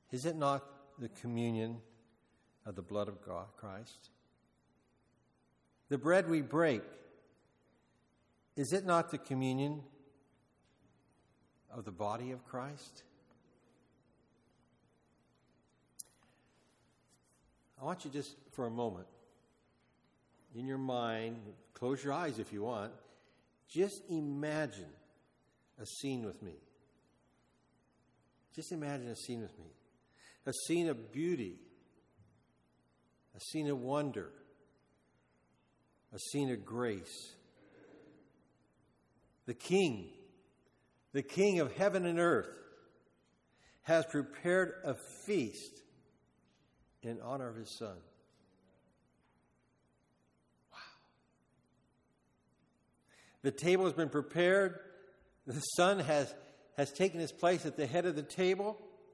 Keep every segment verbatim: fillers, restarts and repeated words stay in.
Is it not the communion of the blood of God, Christ? The bread we break, is it not the communion of the body of Christ? I want you just for a moment, in your mind, close your eyes if you want, just imagine a scene with me. Just imagine a scene with me. A scene of beauty, a scene of wonder, a scene of grace. The King, the King of heaven and earth, has prepared a feast in honor of his Son. Wow. The table has been prepared. The Son has, has taken his place at the head of the table.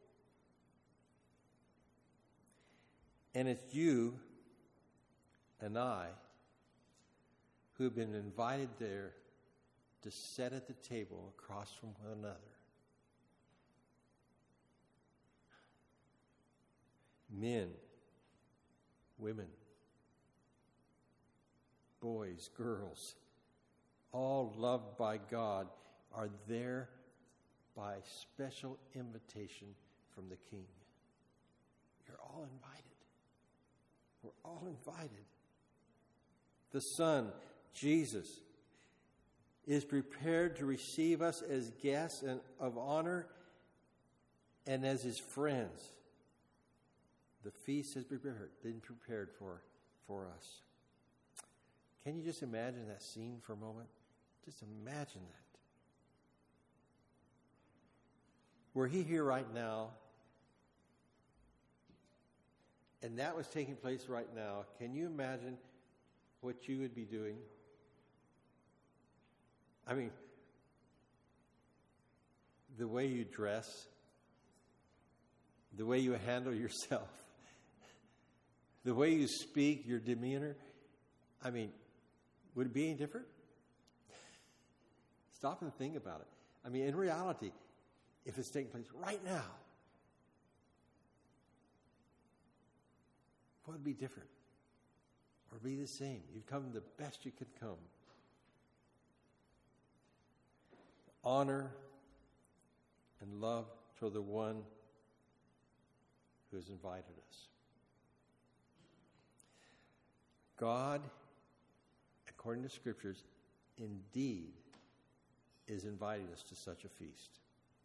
And it's you and I who have been invited there to sit at the table across from one another. Men, women, boys, girls, all loved by God, are there by special invitation from the King. You're all invited. We're all invited. The Son, Jesus, is prepared to receive us as guests and of honor and as his friends. The feast has prepared, been prepared for, for us. Can you just imagine that scene for a moment? Just imagine that. Were he here right now, and that was taking place right now, can you imagine what you would be doing? I mean, the way you dress, the way you handle yourself, the way you speak, your demeanor. I mean, would it be any different? Stop and think about it. I mean, in reality, if it's taking place right now, what would be different? Or be the same? You've come the best you could come. Honor and love toward the one who has invited us. God, according to Scriptures, indeed is inviting us to such a feast.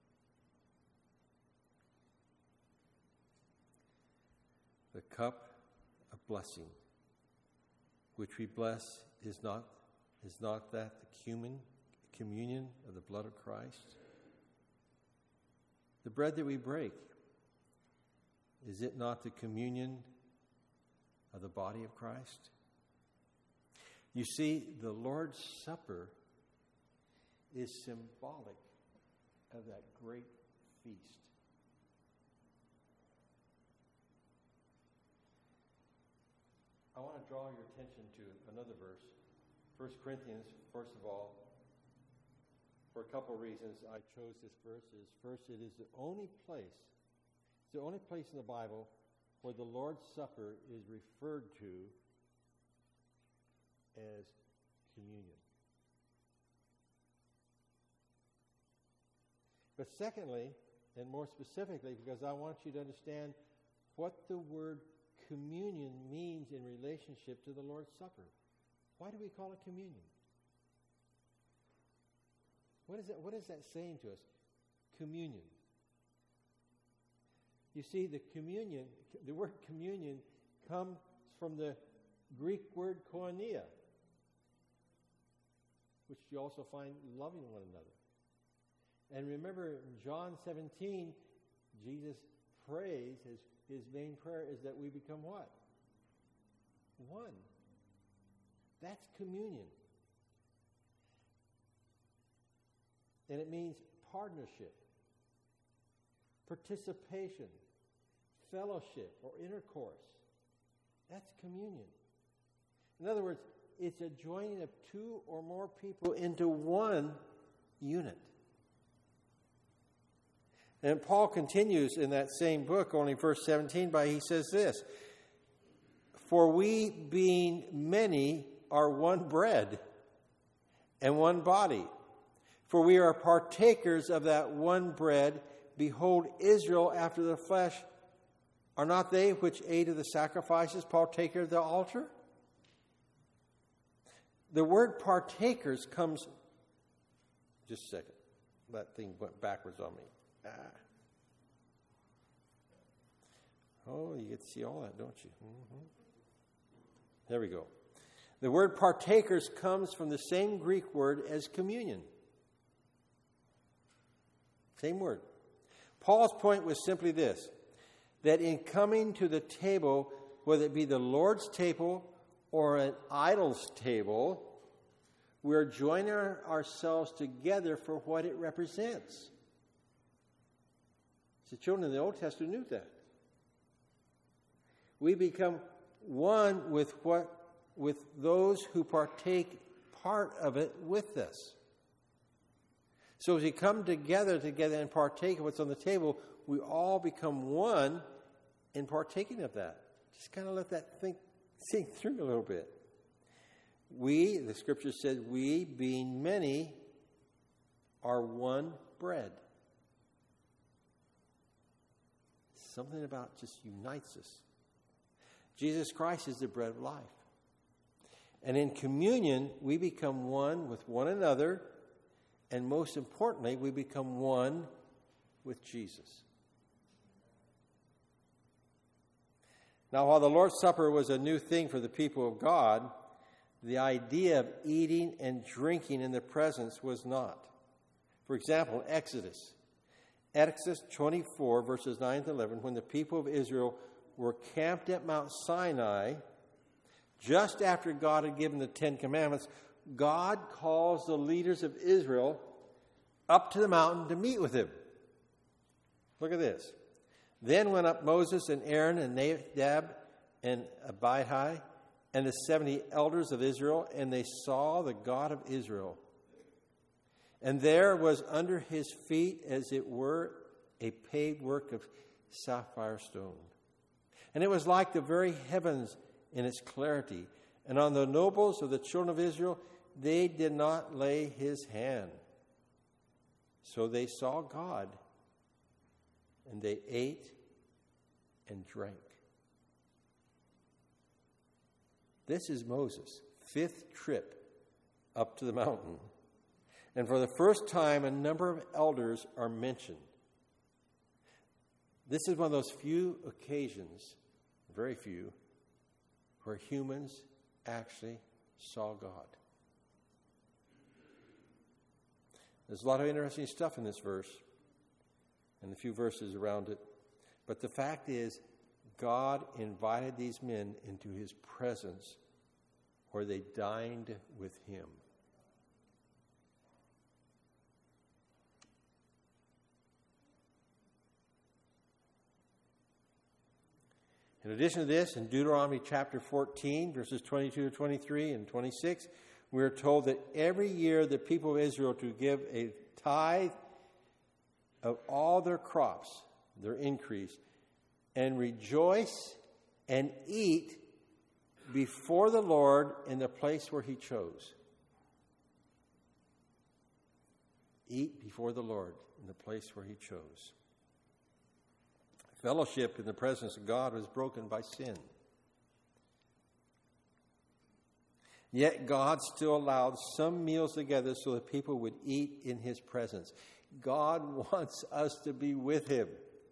The cup of blessing, which we bless, is not is not that the human communion of the blood of Christ? The bread that we break, is it not the communion of the body of Christ? You see, the Lord's Supper is symbolic of that great feast. I want to draw your attention to another verse. First Corinthians, first of all, for a couple of reasons I chose this verse. Is first, it is the only place, it's the only place in the Bible where the Lord's Supper is referred to as communion. But secondly, and more specifically, because I want you to understand what the word communion means in relationship to the Lord's Supper. Why do we call it communion? What is that, what is that saying to us? Communion. You see, the communion, the word communion comes from the Greek word koinonia, which you also find loving one another. And remember, in John seventeen, Jesus prays, his, his main prayer is that we become what? One. That's communion. And it means partnership, participation, fellowship, or intercourse. That's communion. In other words, it's a joining of two or more people into one unit. And Paul continues in that same book, only verse seventeen, by he says this, "For we, being many, are one bread and one body. For we are partakers of that one bread. Behold, Israel after the flesh, are not they which ate of the sacrifices partaker of the altar?" The word partakers comes... Just a second. That thing went backwards on me. Ah. Oh, you get to see all that, don't you? Mm-hmm. There we go. The word partakers comes from the same Greek word as communion. Same word. Paul's point was simply this, that in coming to the table, whether it be the Lord's table or an idol's table, we're joining our, ourselves together for what it represents. The children in the Old Testament knew that. We become one with what with those who partake part of it with us. So as we come together together and partake of what's on the table, we all become one in partaking of that. Just kind of let that think sink through a little bit. We, the scripture said, we, being many, are one bread. Something about just unites us. Jesus Christ is the bread of life. And in communion, we become one with one another, and most importantly, we become one with Jesus. Now, while the Lord's Supper was a new thing for the people of God, the idea of eating and drinking in the presence was not. For example, Exodus. Exodus twenty-four, verses nine to eleven, when the people of Israel were camped at Mount Sinai, just after God had given the Ten Commandments, God calls the leaders of Israel up to the mountain to meet with him. Look at this. Then went up Moses and Aaron and Nadab and Abihu and the seventy elders of Israel, and they saw the God of Israel. And there was under his feet, as it were, a paved work of sapphire stone. And it was like the very heavens in its clarity. And on the nobles of the children of Israel, they did not lay his hand. So they saw God, and they ate and drank. This is Moses' fifth trip up to the mountain. And for the first time, a number of elders are mentioned. This is one of those few occasions, very few, where humans actually saw God. There's a lot of interesting stuff in this verse and a few verses around it. But the fact is, God invited these men into his presence where they dined with him. In addition to this, in Deuteronomy chapter fourteen, verses twenty-two to twenty-three and twenty-six, we are told that every year the people of Israel to give a tithe of all their crops, their increase, and rejoice and eat before the Lord in the place where he chose. Eat before the Lord in the place where he chose. Fellowship in the presence of God was broken by sin. Yet God still allowed some meals together so that people would eat in his presence. God wants us to be with him.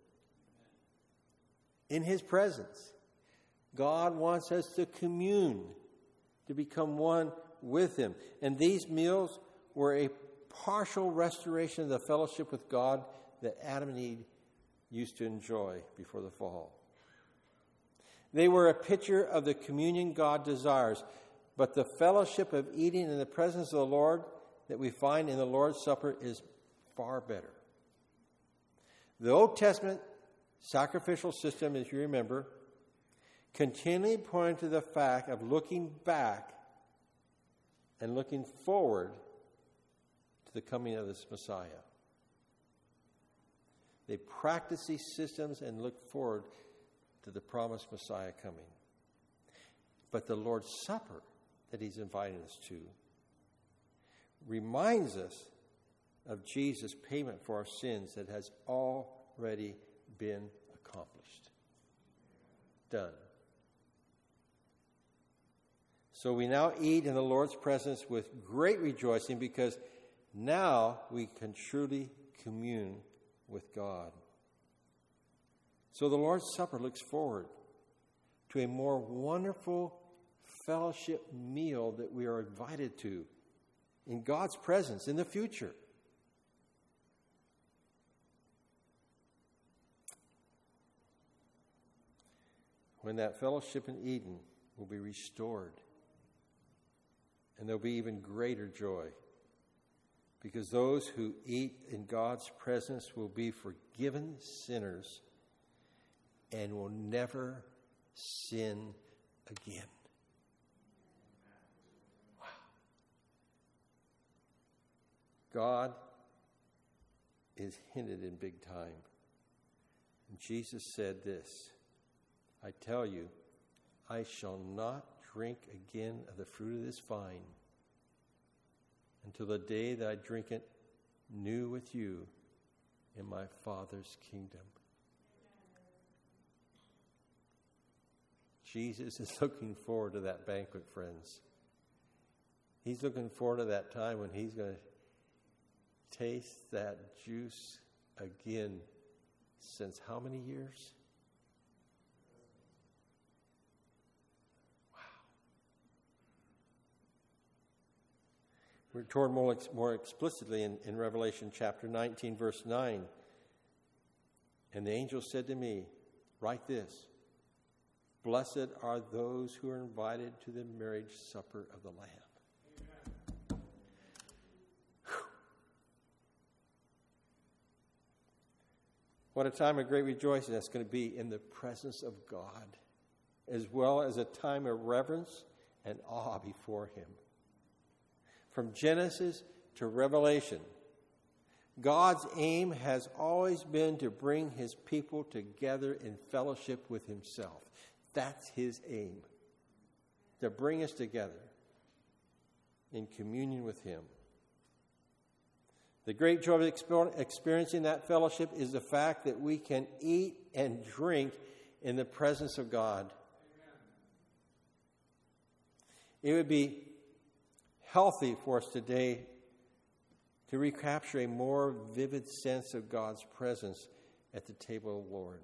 In his presence. God wants us to commune, to become one with him. And these meals were a partial restoration of the fellowship with God that Adam and Eve used to enjoy before the fall. They were a picture of the communion God desires, but the fellowship of eating in the presence of the Lord that we find in the Lord's Supper is far better. The Old Testament sacrificial system, as you remember, continually pointed to the fact of looking back and looking forward to the coming of this Messiah. They practice these systems and look forward to the promised Messiah coming. But the Lord's Supper that he's inviting us to reminds us of Jesus' payment for our sins that has already been accomplished. Done. So we now eat in the Lord's presence with great rejoicing because now we can truly commune with God. So the Lord's Supper looks forward to a more wonderful fellowship meal that we are invited to in God's presence in the future. When that fellowship in Eden will be restored, and there'll be even greater joy, because those who eat in God's presence will be forgiven sinners and will never sin again. Wow. God is hinted in big time. And Jesus said this, I tell you, I shall not drink again of the fruit of this vine until the day that I drink it new with you in my Father's kingdom. Jesus is looking forward to that banquet, friends. He's looking forward to that time when he's going to taste that juice again since how many years? We're told more, more explicitly in, in Revelation chapter nineteen, verse nine. And the angel said to me, write this, blessed are those who are invited to the marriage supper of the Lamb. What a time of great rejoicing that's going to be in the presence of God, as well as a time of reverence and awe before him. From Genesis to Revelation, God's aim has always been to bring his people together in fellowship with himself. That's his aim, to bring us together in communion with him. The great joy of experiencing that fellowship is the fact that we can eat and drink in the presence of God. Amen. It would be healthy for us today to recapture a more vivid sense of God's presence at the table of the Lord.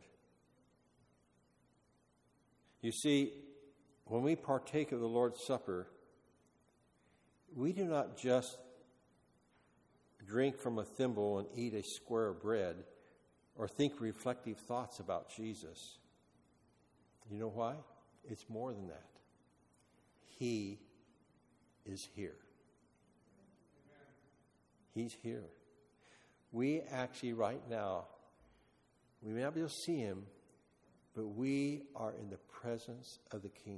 You see, when we partake of the Lord's Supper, we do not just drink from a thimble and eat a square of bread or think reflective thoughts about Jesus. You know why? It's more than that. He is here. He's here. We actually right now, we may not be able to see him, but we are in the presence of the King.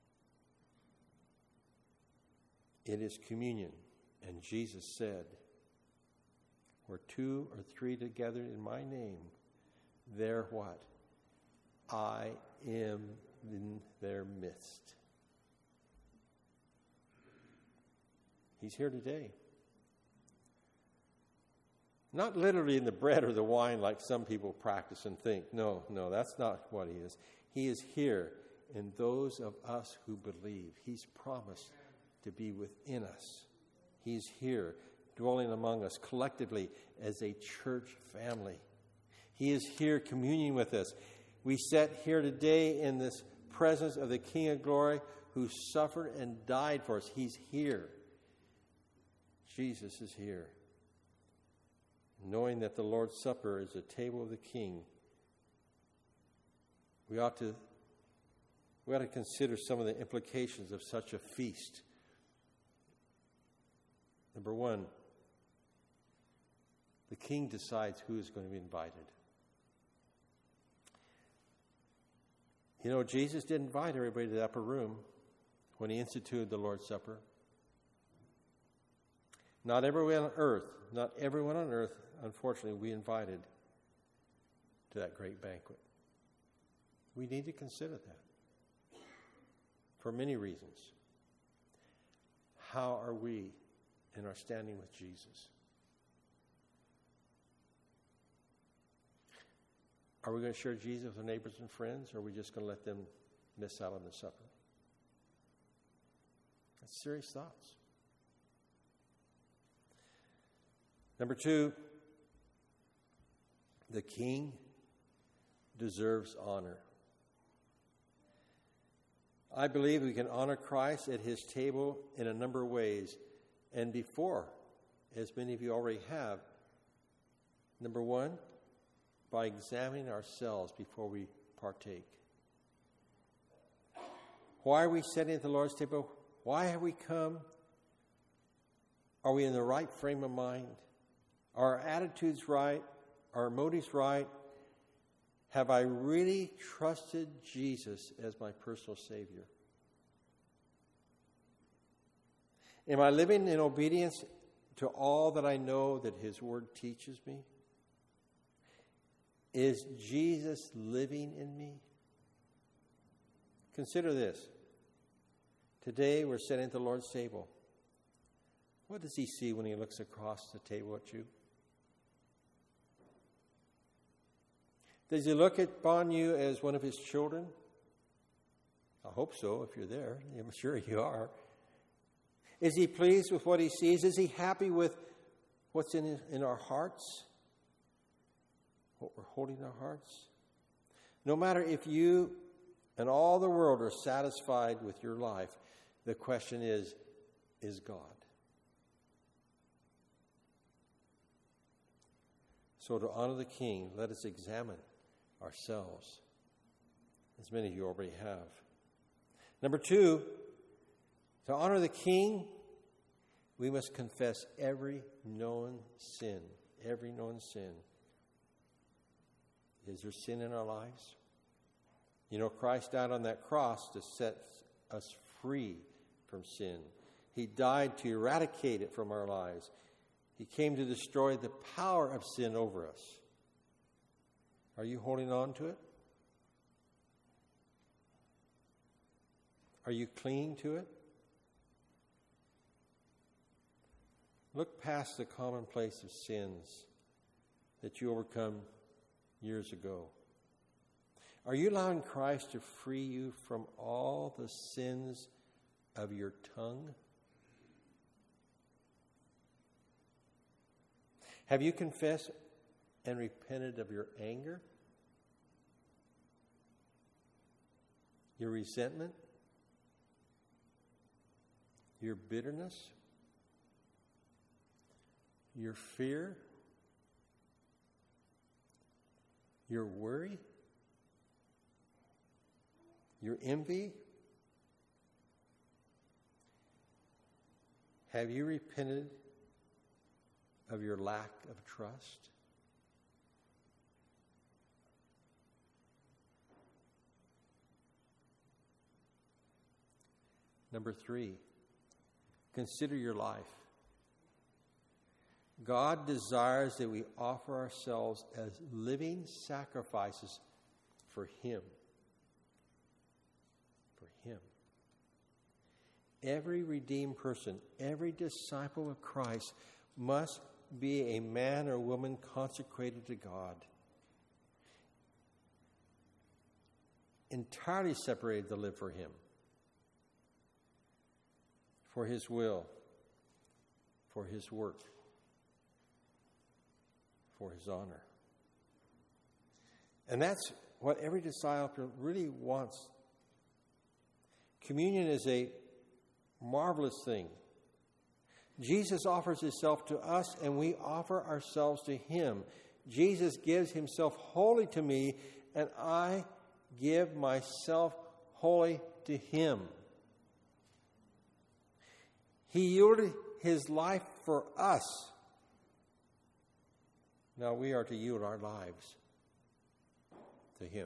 It is communion. And Jesus said, where two or three together in my name, there what? I am in their midst. He's here today. Not literally in the bread or the wine like some people practice and think. No, no, that's not what he is. He is here in those of us who believe. He's promised to be within us. He's here, dwelling among us collectively as a church family. He is here communing with us. We sit here today in this presence of the King of Glory who suffered and died for us. He's here. Jesus is here. Knowing that the Lord's Supper is the table of the King, we ought to we ought to consider some of the implications of such a feast. Number one, the King decides who is going to be invited. You know, Jesus didn't invite everybody to the upper room when he instituted the Lord's Supper. Not everyone on earth, not everyone on earth, unfortunately, we invited. to that great banquet. We need to consider that for many reasons. How are we in our standing with Jesus? Are we going to share Jesus with our neighbors and friends, or are we just going to let them miss out on the supper? That's serious thoughts. Number two, the king deserves honor. I believe we can honor Christ at his table in a number of ways. And before, as many of you already have, number one, by examining ourselves before we partake. Why are we sitting at the Lord's table? Why have we come? Are we in the right frame of mind? Are our attitudes right? Are our motives right? Have I really trusted Jesus as my personal Savior? Am I living in obedience to all that I know that his word teaches me? Is Jesus living in me? Consider this. Today we're sitting at the Lord's table. What does he see when he looks across the table at you? Does he look upon you as one of his children? I hope so, if you're there. I'm sure you are. Is he pleased with what he sees? Is he happy with what's in, in our hearts? What we're holding in our hearts? No matter if you and all the world are satisfied with your life, the question is, is God? So to honor the King, let us examine ourselves, as many of you already have. Number two, to honor the King, we must confess every known sin. Every known sin. Is there sin in our lives? You know, Christ died on that cross to set us free from sin. He died to eradicate it from our lives. He came to destroy the power of sin over us. Are you holding on to it? Are you clinging to it? Look past the commonplace of sins that you overcome years ago. Are you allowing Christ to free you from all the sins of your tongue? Have you confessed and repented of your anger? Your resentment? Your bitterness? Your fear? Your worry? Your envy? Have you repented of your lack of trust? Number three, consider your life. God desires that we offer ourselves as living sacrifices for Him. For Him. Every redeemed person, every disciple of Christ must be a man or woman consecrated to God. Entirely separated to live for Him. For His will. For His work. For His honor. And that's what every disciple really wants. Communion is a marvelous thing. Jesus offers Himself to us, and we offer ourselves to Him. Jesus gives Himself wholly to me, and I give myself wholly to Him. He yielded His life for us. Now we are to yield our lives to Him.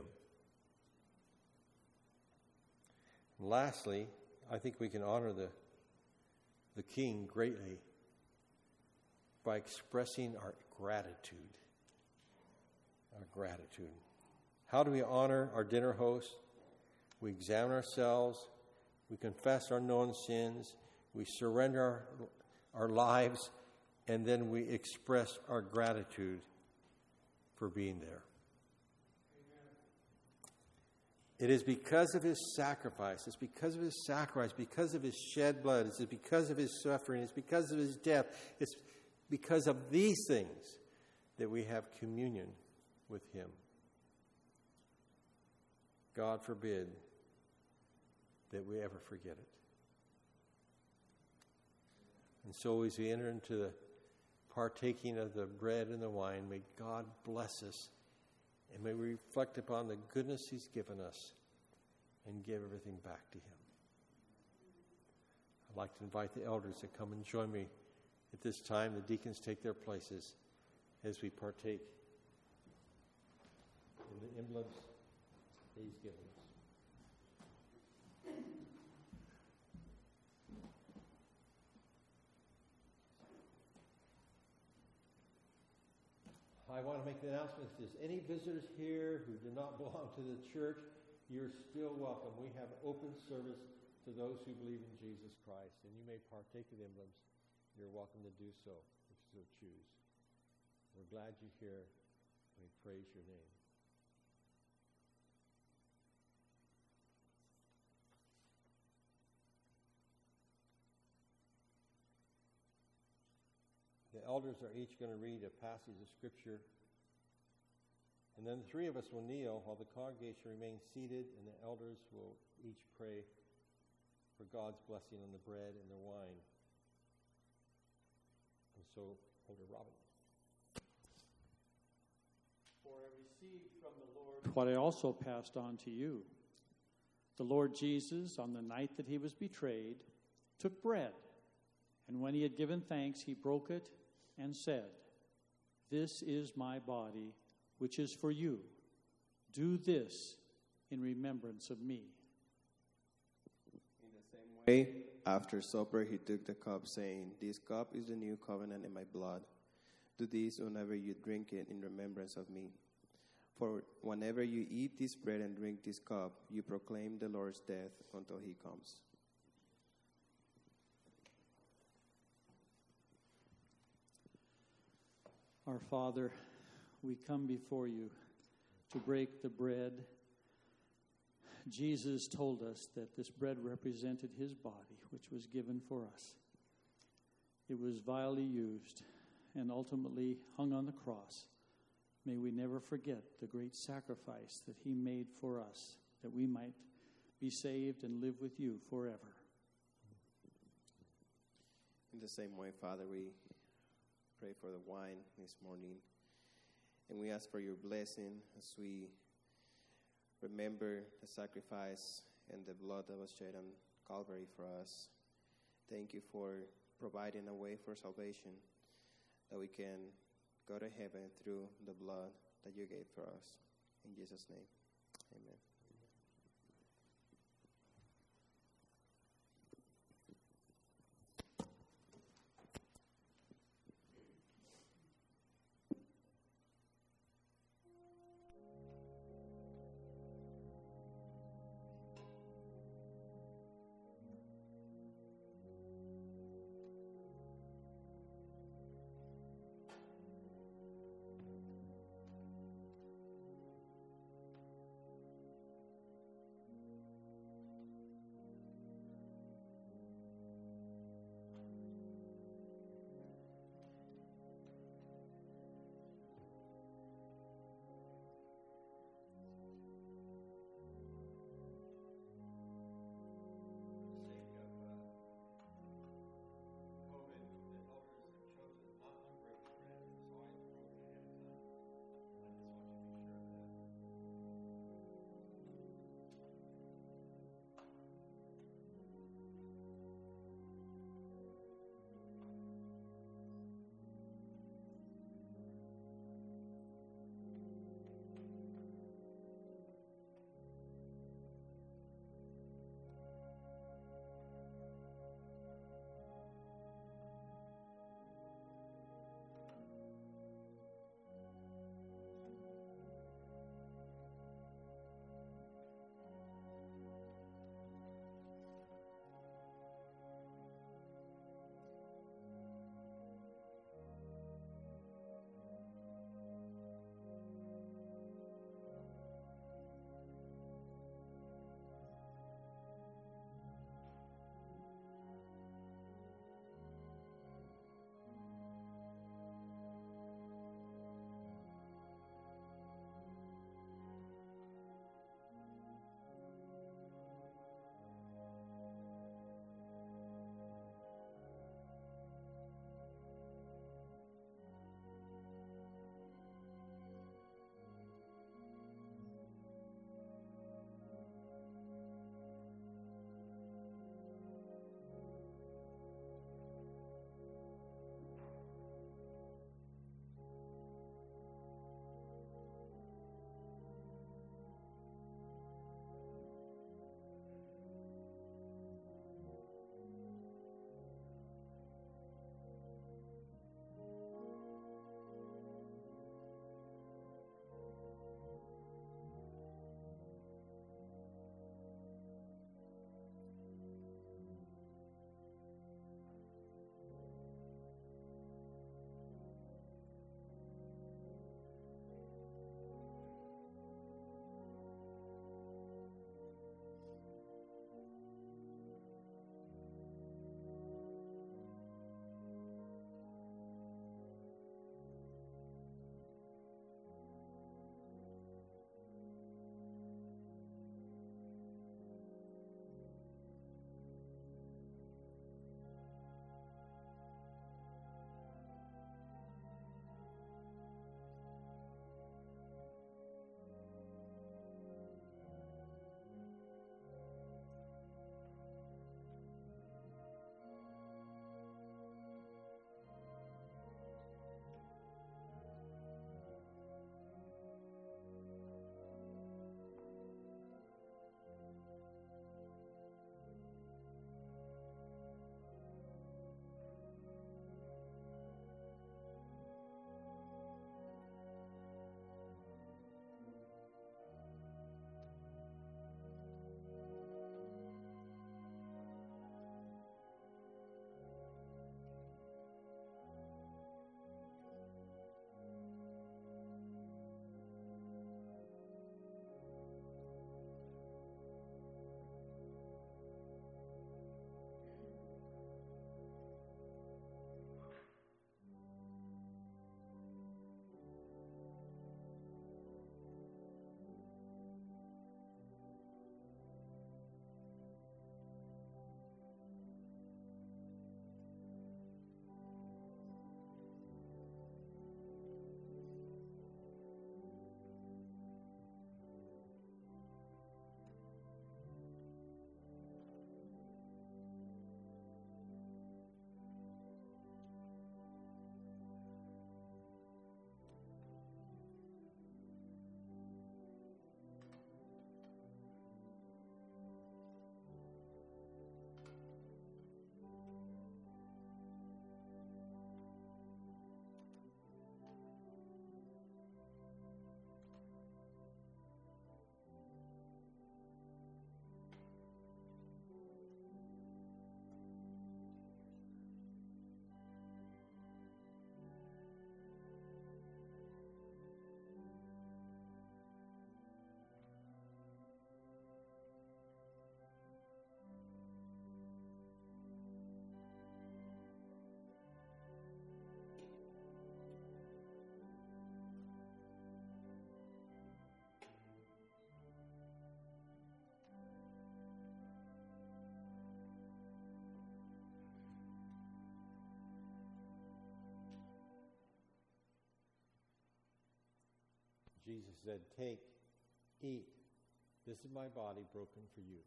And lastly, I think we can honor the, the King greatly by expressing our gratitude. our gratitude. How do we honor our dinner host? We examine ourselves. We confess our known sins. We surrender our, our lives. And then we express our gratitude for being there. It is because of his sacrifice. It's because of his sacrifice, because of his shed blood. It's because of his suffering. It's because of his death. It's because of these things that we have communion with him. God forbid that we ever forget it. And so as we enter into the partaking of the bread and the wine, may God bless us. And may we reflect upon the goodness he's given us and give everything back to him. I'd like to invite the elders to come and join me at this time. The deacons take their places as we partake in the emblems that he's given us. I want to make the announcement. If there's any visitors here who do not belong to the church, you're still welcome. We have open service to those who believe in Jesus Christ, and you may partake of the emblems. You're welcome to do so if you so choose. We're glad you're here. We praise your name. The elders are each going to read a passage of Scripture. And then the three of us will kneel while the congregation remains seated, and the elders will each pray for God's blessing on the bread and the wine. And so, Elder Robin. For I received from the Lord what I also passed on to you. The Lord Jesus, on the night that he was betrayed, took bread, and when he had given thanks, he broke it and said, "This is my body, which is for you. Do this in remembrance of me." In the same way, after supper, he took the cup, saying, "This cup is the new covenant in my blood. Do this whenever you drink it in remembrance of me. For whenever you eat this bread and drink this cup, you proclaim the Lord's death until he comes." Our Father, we come before you to break the bread. Jesus told us that this bread represented his body, which was given for us. It was vilely used and ultimately hung on the cross. May we never forget the great sacrifice that he made for us, that we might be saved and live with you forever. In the same way, Father, we pray for the wine this morning, and we ask for your blessing as we remember the sacrifice and the blood that was shed on Calvary for us. Thank you for providing a way for salvation, that we can go to heaven through the blood that you gave for us. In Jesus' name, amen. Jesus said, "Take, eat. This is my body broken for you."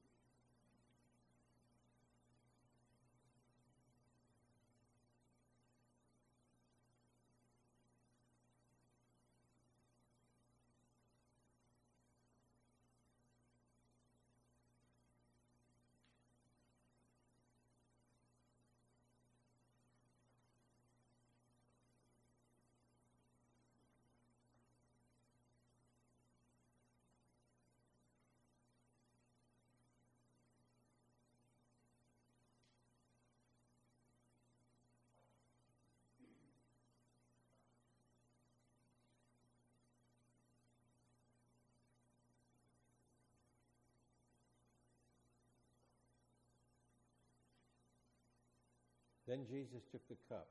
Then Jesus took the cup.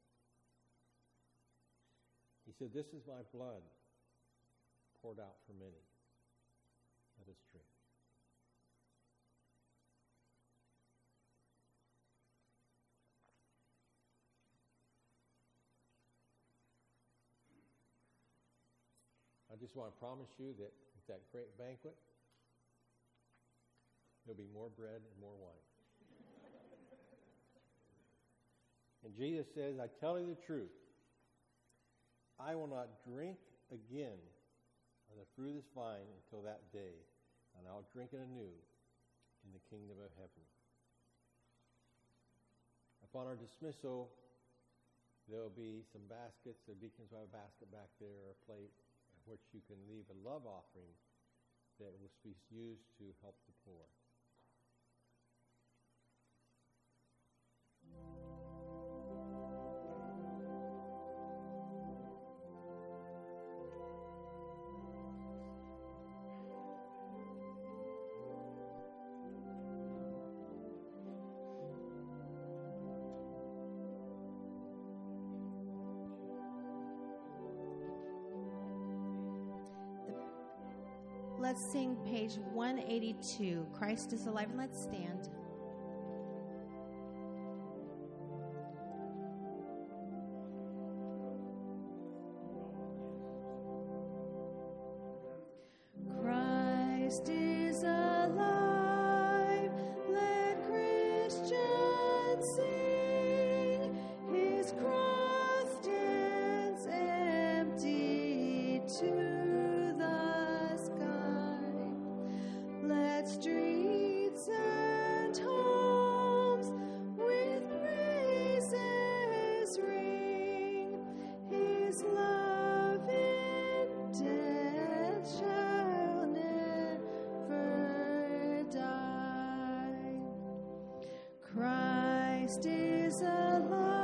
He said, "This is my blood poured out for many. Let us drink." I just want to promise you that at that great banquet, there'll be more bread and more wine. And Jesus says, "I tell you the truth, I will not drink again of the fruit of this vine until that day, and I'll drink it anew in the kingdom of heaven." Upon our dismissal, there will be some baskets. The deacons will have a basket back there, or a plate, at which you can leave a love offering that will be used to help the poor. Let's sing page one eighty-two, Christ is Alive, and let's stand. Christ is alive, let Christians sing, his cross stands empty to streets and homes with praises ring, his love in death shall never die. Christ is alive.